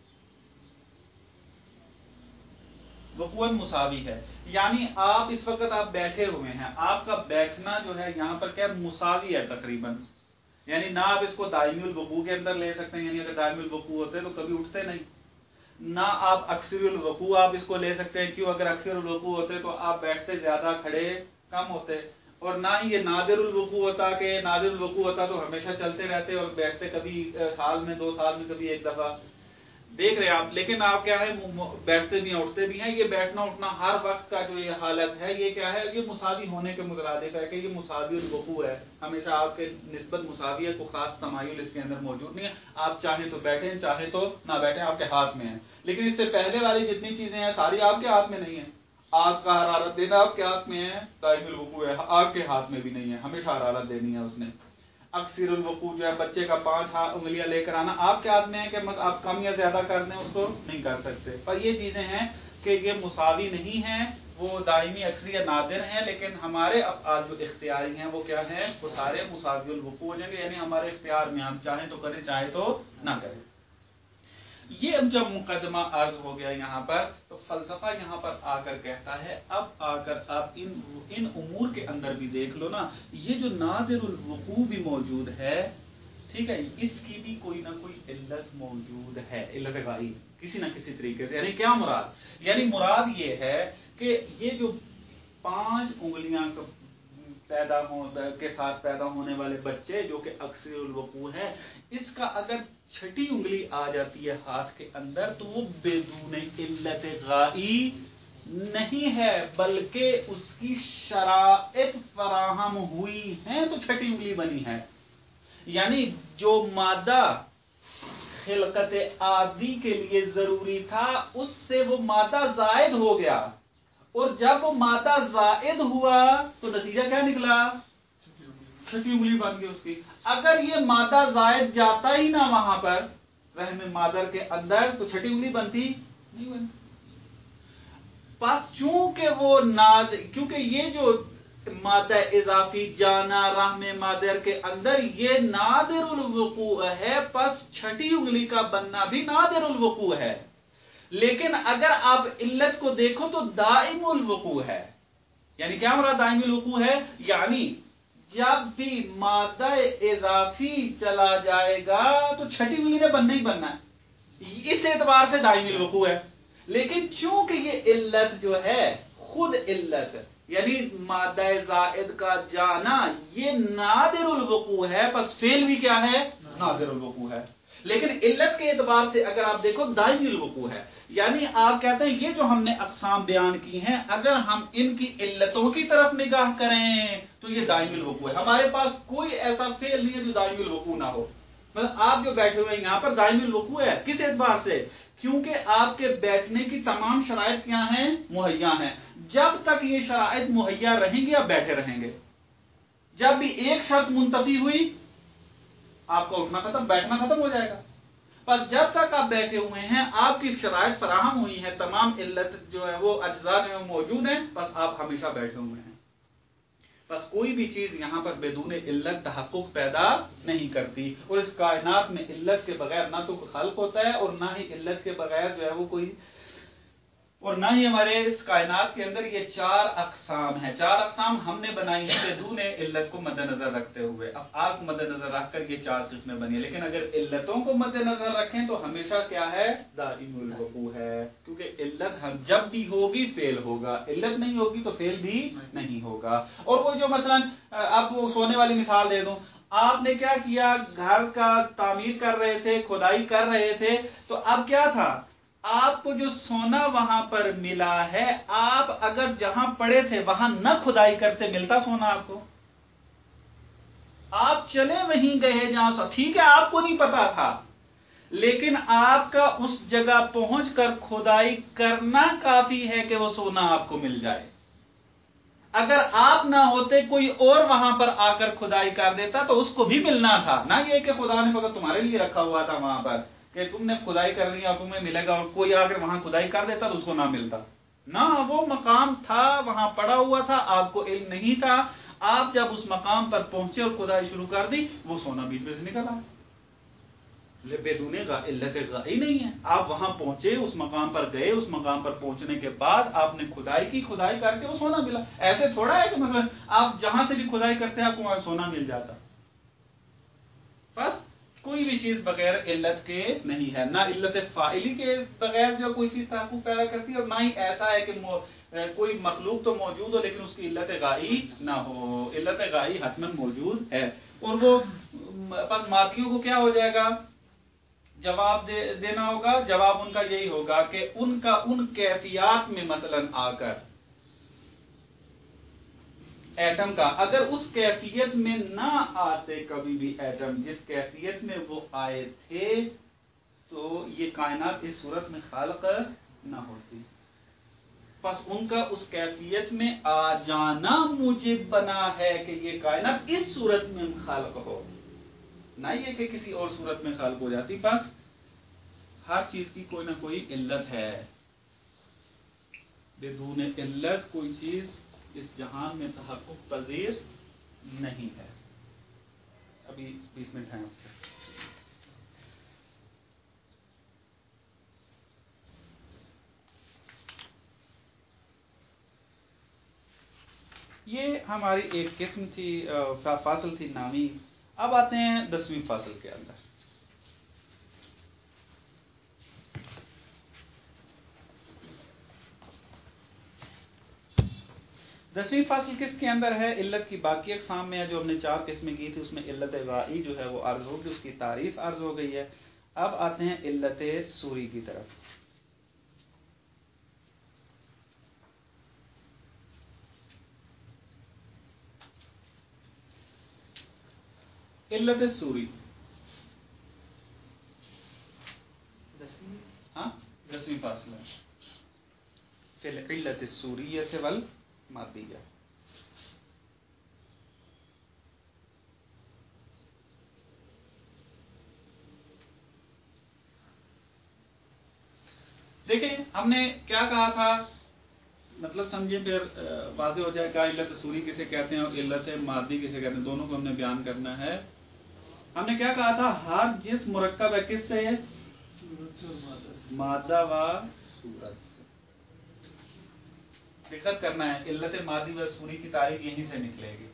وقوع مساوی ہے، یعنی آپ اس وقت آپ بیٹھے ہوئے ہیں، آپ کا بیٹھنا جو ہے یہاں پر کیا مساوی ہے تقریباً. یعنی نہ آپ اس کو دائمی الوقوع کے اندر لے سکتے ہیں، یعنی اگر دائمی الوقوع ہوتے تو کبھی اٹھتے نہیں. نہ آپ اکثر الوقوع آپ اس کو لے سکتے ہیں، کیوں؟ اگر اکثر الوقوع ہوتے تو آپ بیٹھتے زیادہ، کھڑے کم ہوتے. اور نہ ہی یہ نادر الوقوع ہوتا کہ نادر الوقوع ہوتا تو ہمیشہ چلتے رہتے اور بیٹھتے کبھی سال میں 2 سال میں کبھی ایک دفعہ. دیکھ رہے ہیں آپ، لیکن آپ کیا ہے؟ بیٹھتے بھی ہیں اٹھتے بھی ہیں. یہ بیٹھنا اٹھنا ہر وقت کا جو یہ حالت ہے، یہ کیا ہے؟ یہ مساوی ہونے کے مترادف ہے کہ یہ مساوی الوقوع ہے. ہمیشہ آپ کے نسبت مساوی ہے، کوئی خاص تمایل اس کے اندر موجود نہیں ہے. آپ چاہیں تو بیٹھیں، چاہیں تو نہ بیٹھیں، آپ کے ہاتھ میں ہے. لیکن اس سے پہلے والی جتنی چیزیں ہیں ساری آپ کے ہاتھ میں نہیں ہیں. آگ کا حرارت دینا آپ کے ہاتھ میں ہے، دائمی الوقوع ہے. آگ کے ہاتھ میں بھی نہیں ہے، ہمیشہ حرارت دینی ہے اس نے. اکثر الوقوع جو ہے بچے کا 5 انگلیاں لے کر آنا آپ کے ہاتھ میں ہے، کہ آپ کم یا زیادہ کر دیں اس کو نہیں کر سکتے. پر یہ چیزیں ہیں کہ یہ مساوی نہیں ہیں، وہ دائمی اکثری یا نادر ہیں. لیکن ہمارے افعال جو اختیاری ہیں وہ کیا ہیں؟ وہ سارے مساوی الوقوع ہو جائیں گے. یعنی ہمارے اختیار میں، ہم چاہیں تو کریں چاہے تو نہ کریں. یہ جب مقدمہ عرض ہو گیا یہاں پر، تو فلسفہ یہاں پر آ کر کہتا ہے اب آ کر آپ ان امور کے اندر بھی دیکھ لو نا، یہ جو نادر الوقوع بھی موجود ہے، ٹھیک ہے، اس کی بھی کوئی نہ کوئی علت موجود ہے، علت غائب کسی نہ کسی طریقے سے. یعنی کیا مراد؟ یعنی مراد یہ ہے کہ یہ جو 5 انگلیاں کے ساتھ پیدا ہونے والے بچے جو کہ اکثر الوقوع ہے، اس کا اگر 6ٹھی انگلی آ جاتی ہے ہاتھ کے اندر تو وہ بدون علت غائی نہیں ہے، بلکہ اس کی شرائط فراہم ہوئی ہیں تو 6ٹھی انگلی بنی ہے. یعنی جو مادہ خلقت عادی کے لیے ضروری تھا اس سے وہ مادہ زائد ہو گیا، اور جب وہ مادہ زائد ہوا تو نتیجہ کیا نکلا؟ 6ٹھی انگلی بن گئی اس کی. اگر یہ مادہ زائد جاتا ہی نہ وہاں پر رحم مادر کے اندر تو 6ٹھی انگلی بنتی نہیں بنتی. بس کیونکہ یہ جو مادہ اضافی جانا رحم مادر کے اندر یہ نادر الوقوع ہے، پس چھٹی انگلی کا بننا بھی نادر الوقوع ہے. لیکن اگر آپ علت کو دیکھو تو دائم الوقوع ہے. یعنی کیا مراد دائم الوقوع ہے؟ یعنی جب بھی مادہ اضافی چلا جائے گا تو چھٹی انگلی نے بننا ہی بننا ہے، اس اعتبار سے دائم الوقوع ہے. لیکن چونکہ یہ علت جو ہے خود علت یعنی مادہ زائد کا جانا یہ نادر الوقوع ہے، پس فعل بھی کیا ہے؟ نادر الوقوع ہے. لیکن علت کے اعتبار سے اگر آپ دیکھو دائمی الوقوع ہے. یعنی آپ کہتے ہیں یہ جو ہم نے اقسام بیان کی ہیں اگر ہم ان کی علتوں کی طرف نگاہ کریں تو یہ دائمی الوقوع ہے. ہمارے پاس کوئی ایسا فعل نہیں ہے جو دائمی الوقوع نہ ہو. مطلب آپ جو بیٹھے ہوئے ہیں یہاں پر دائمی الوقوع ہے. کس اعتبار سے؟ کیونکہ آپ کے بیٹھنے کی تمام شرائط کیا ہیں؟ مہیا ہیں. جب تک یہ شرائط مہیا رہیں گے آپ بیٹھے رہیں گے. جب بھی ایک شرط منتفی ہوئی آپ کا اٹھنا ختم، بیٹھنا ختم ہو جائے گا. پر جب تک آپ بیٹھے ہوئے ہیں آپ کی شرائط فراہم ہوئی ہیں، تمام علت جو ہے وہ اجزاء میں موجود ہیں، بس آپ ہمیشہ بیٹھے ہوئے ہیں. بس کوئی بھی چیز یہاں پر بدون علت تحقق پیدا نہیں کرتی. اور اس کائنات میں علت کے بغیر نہ تو خلق ہوتا ہے اور نہ ہی علت کے بغیر جو ہے وہ کوئی، اور نہ ہی ہمارے اس کائنات کے اندر یہ 4 اقسام ہیں. 4 اقسام ہم نے بنائی ہیں بدون علت کو مد نظر رکھتے ہوئے. افعال کو مد نظر رکھ کر یہ 4 قسمیں بنی ہیں. لیکن اگر علتوں کو مد نظر رکھیں تو ہمیشہ کیا ہے؟ دائم الوقوع ہے. کیونکہ علت ہم جب بھی ہوگی فعل ہوگا، علت نہیں ہوگی تو فعل بھی نہیں ہوگا. اور وہ جو مثلا اب وہ سونے والی مثال دے دوں، آپ نے کیا کیا؟ گھر کا تعمیر کر رہے تھے، کھدائی کر رہے تھے، تو اب کیا تھا؟ آپ کو جو سونا وہاں پر ملا ہے، آپ اگر جہاں پڑے تھے وہاں نہ کھدائی کرتے ملتا سونا آپ کو؟ آپ چلے وہیں گئے جہاں ٹھیک ہے آپ کو نہیں پتا تھا، لیکن آپ کا اس جگہ پہنچ کر کھدائی کرنا کافی ہے کہ وہ سونا آپ کو مل جائے. اگر آپ نہ ہوتے کوئی اور وہاں پر آ کر کھدائی کر دیتا تو اس کو بھی ملنا تھا. نہ یہ کہ خدا نے فقط تمہارے لیے رکھا ہوا تھا وہاں پر کہ تم نے کھدائی کر لی اور تمہیں ملے گا، اور کوئی آ کر وہاں کھدائی کر دیتا تو اس کو نہ ملتا. نہ، وہ مقام تھا، وہاں پڑا ہوا تھا، آپ کو علم نہیں تھا. آپ جب اس مقام پر پہنچے اور کھدائی شروع کر دی، وہ سونا بیچ میں سے نکل آیا. بدون علت غائی نہیں ہے. آپ وہاں پہنچے، اس مقام پر گئے، اس مقام پر پہنچنے کے بعد آپ نے کھدائی کی، کھدائی کر کے وہ سونا ملا. ایسے تھوڑا ہے کہ مثلا آپ جہاں سے بھی کھدائی کرتے ہیں آپ کو وہاں سونا مل جاتا. بس کوئی بھی چیز بغیر علت کے نہیں ہے. نہ علت فاعلی کے بغیر جو کوئی چیز تحقق پیدا کرتی ہے، اور نہ ہی ایسا ہے کہ کوئی مخلوق تو موجود ہو لیکن اس کی علت غائی نہ ہو. علت غائی حتماً موجود ہے. اور وہ بس مادیوں کو کیا ہو جائے گا؟ جواب دینا ہوگا. جواب ان کا یہی ہوگا کہ ان کا ان کیفیات میں مثلا آ کر ایٹم کا اگر اس کیفیت میں نہ آتے کبھی بھی ایٹم جس کیفیت میں وہ آئے تھے، تو یہ کائنات اس صورت میں خالق نہ ہوتی. بس ان کا اس کیفیت میں آ جانا موجب بنا ہے کہ یہ کائنات اس صورت میں خالق ہو، نہ یہ کہ کسی اور صورت میں خالق ہو جاتی. بس ہر چیز کی کوئی نہ کوئی علت ہے. بدون علت کوئی چیز اس جہان میں تحقق پذیر نہیں ہے. ابھی 20 منٹ ہیں. یہ ہماری ایک قسم تھی، فاصل تھی نامی. اب آتے ہیں 10ویں فاصل کے اندر. 10ویں فاصل کس کے اندر ہے؟ علت کی باقی اقسام میں ہے. جو ہم نے 4 قسمیں کی تھی اس میں علت غائی جو ہے وہ عرض ہوگی، اس کی تعریف عرض ہو گئی ہے. اب آتے ہیں علت سوری کی طرف. علت سوری 10ویں فاصلہ فی العلت السوریہ والمادیہ. دیکھیں ہم نے کیا کہا تھا मतलब समझिए پھر واضح ہو جائے گا علت سوری کسے کہتے ہیں اور علت مادی کسے کہتے ہیں، دونوں کو ہم نے بیان کرنا ہے. ہم نے کیا کہا تھا؟ ہر جس مرکب ہے کس سے؟ صورت سے اور مادہ سے. مادہ و صورت سے. دقت کرنا ہے، علت مادی و سوری کی تعریف یہیں سے نکلے گی.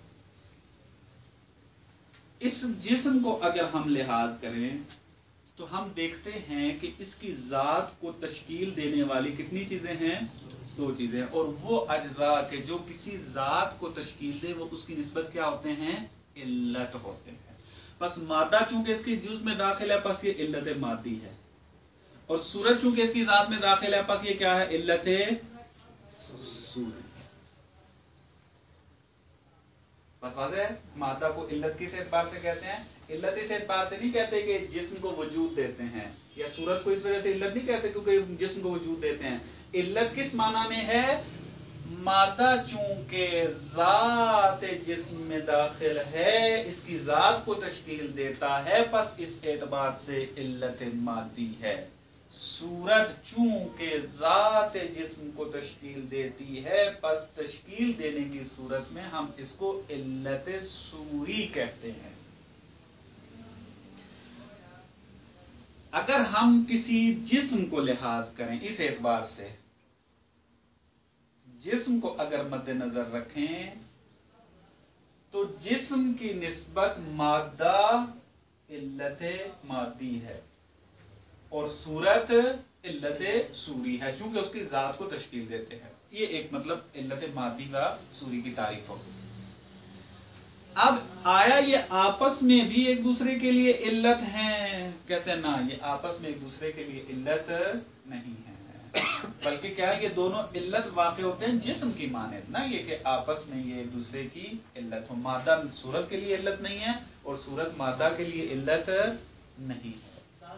اس جسم کو اگر ہم لحاظ کریں تو ہم دیکھتے ہیں کہ اس کی ذات کو تشکیل دینے والی کتنی چیزیں ہیں؟ دو چیزیں ہیں. اور وہ اجزاء کے جو کسی ذات کو تشکیل دے وہ اس کی نسبت کیا ہوتے ہیں؟ علت ہوتے ہیں. بس مادہ چونکہ اس کی جز میں داخل ہے بس یہ علت مادی ہے، اور صورت چونکہ اس کی ذات میں داخل ہے بس یہ کیا ہے؟ علت سوری. بس واضح ہے. مادہ کو علت کس اعتبار سے کہتے ہیں؟ علت اس اعتبار سے نہیں کہتے کہ جسم کو وجود دیتے ہیں، یا صورت کو اس وجہ سے علت نہیں کہتے کیونکہ جسم کو وجود دیتے ہیں. علت کس معنی میں ہے؟ مادہ چونکہ ذات جسم میں داخل ہے، اس کی ذات کو تشکیل دیتا ہے، پس اس اعتبار سے علت مادی ہے. صورت چونکہ ذات جسم کو تشکیل دیتی ہے، پس تشکیل دینے کی صورت میں ہم اس کو علت سوری کہتے ہیں. اگر ہم کسی جسم کو لحاظ کریں اس اعتبار سے، جسم کو اگر مد نظر رکھیں تو جسم کی نسبت مادہ علت مادی ہے اور صورت علت سوری ہے، چونکہ اس کی ذات کو تشکیل دیتے ہیں. یہ ایک مطلب علت مادی و سوری کی تعریف ہوگی. اب آیا یہ آپس میں بھی ایک دوسرے کے لیے علت ہیں؟ کہتے ہیں نا، یہ آپس میں ایک دوسرے کے لیے علت نہیں ہے، بلکہ کیا ہے کہ دونوں علت واقع ہوتے ہیں جسم کی مانند، نہ یہ کہ آپس میں یہ ایک دوسرے کی علت ہو. مادہ صورت کے لیے علت نہیں ہے اور صورت مادہ کے لیے علت نہیں ہے.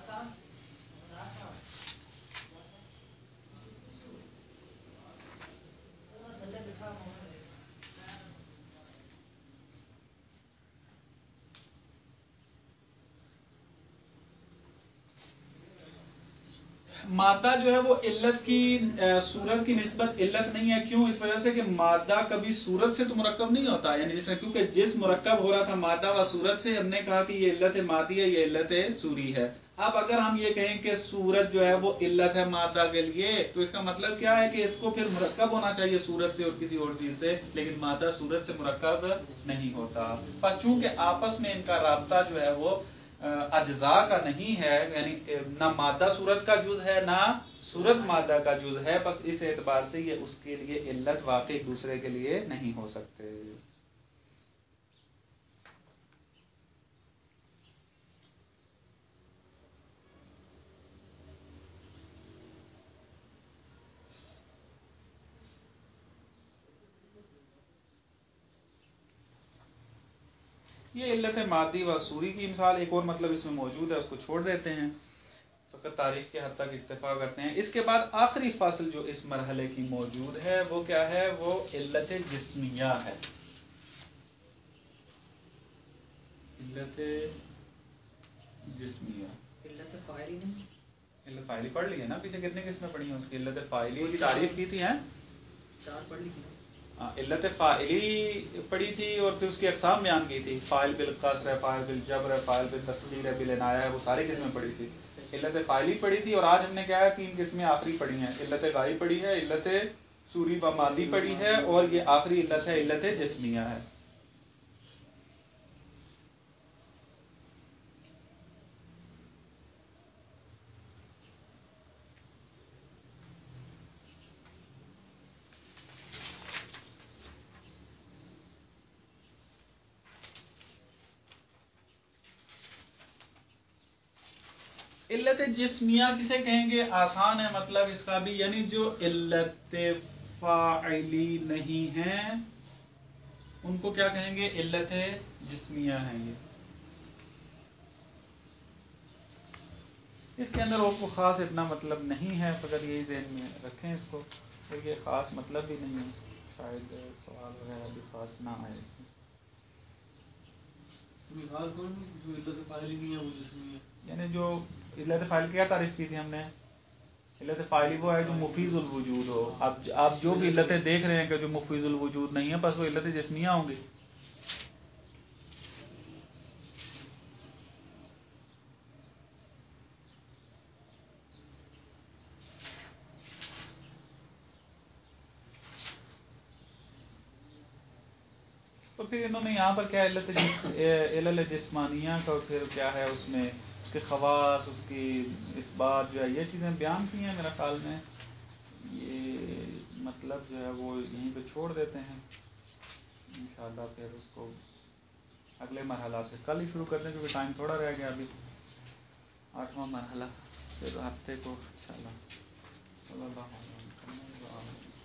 مادہ جو ہے وہ علت کی صورت کی نسبت علت نہیں ہے. کیوں؟ اس وجہ سے کہ مادہ کبھی صورت سے تو مرکب نہیں ہوتا، یعنی جس میں کیونکہ جس مرکب ہو رہا تھا مادہ و صورت سے، ہم نے کہا کہ یہ علت مادی ہے، یہ علت سوری ہے. اب اگر ہم یہ کہیں کہ صورت جو ہے وہ علت ہے مادہ کے لیے، تو اس کا مطلب کیا ہے کہ اس کو پھر مرکب ہونا چاہیے صورت سے اور کسی اور چیز سے، لیکن مادہ صورت سے مرکب نہیں ہوتا. پر چونکہ آپس میں ان کا رابطہ جو ہے وہ اجزاء کا نہیں ہے، یعنی نہ مادہ صورت کا جز ہے نہ صورت مادہ کا جز ہے، بس اس اعتبار سے یہ اس کے لیے علت واقع ایک دوسرے کے لیے نہیں ہو سکتے. یہ علت مادی و سوری کی مثال. ایک اور مطلب اس میں موجود ہے، اس کو چھوڑ دیتے ہیں، فقط تاریخ کے حد تک اکتفا کرتے ہیں. اس کے بعد آخری فصل جو اس مرحلے کی موجود ہے وہ کیا ہے؟ وہ علت جسمیہ ہے. علت جسمیہ. علت فاعلی نہیں؟ علت فاعلی پڑھ لی ہے نا پیچھے، کتنے قسمیں پڑھی ہیں اس کی؟ علت فاعلی کی تعریف کی تھی ہیں، 4 پڑھ لی تھی. علت فاعلی پڑھی تھی اور پھر اس کی اقسام بیان کی تھی. فاعل بالقصر ہے، فاعل بالجبر ہے، فاعل بالتسخیر ہے، بالعنایہ ہے، وہ ساری قسمیں پڑھی تھی. علت فاعلی پڑھی تھی، اور آج ہم نے کیا ہے 3 قسمیں آخری پڑھی ہیں. علت غائب پڑھی ہے، علت سوری و مادی پڑھی ہے، اور یہ آخری علت ہے علت جسمیہ ہے. علت جسمیہ کسے کہیں گے؟ آسان ہے مطلب اس کا بھی، یعنی جو علت فاعلی نہیں ہیں ان کو کیا کہیں گے؟ علت جسمیہ ہیں. یہ اس کے اندر اور کو خاص اتنا مطلب نہیں ہے، فقط یہی ذہن میں رکھیں اس کو، کیونکہ خاص مطلب بھی نہیں ہے، شاید سوال وغیرہ بھی خاص نہ آئے اس میں. مثال کون جو علت فاعلی نہیں ہے وہ جسمی ہے؟ یعنی جو علت فاعل کیا تعریف کی تھی ہم نے؟ علت فاعلی وہ ہے جو مفیض الوجود ہو. اب آپ جو بھی علتیں دیکھ رہے ہیں کہ جو مفیض الوجود نہیں ہے بس وہ علت جسمیہ ہوں گی. تو پھر انہوں نے یہاں پر کیا علل جسمانیہ کا پھر کیا ہے اس میں اس کے خواص اس کی اس بات جو ہے یہ چیزیں بیان کی ہیں. میرا خیال میں یہ مطلب جو ہے وہ یہیں پہ چھوڑ دیتے ہیں. انشاءاللہ پھر اس کو اگلے مرحلہ سے کل ہی شروع کرتے ہیں کیونکہ ٹائم تھوڑا رہ گیا ابھی. 8واں مرحلہ پھر ہفتے کو انشاءاللہ. صلی اللہ علیہ وسلم.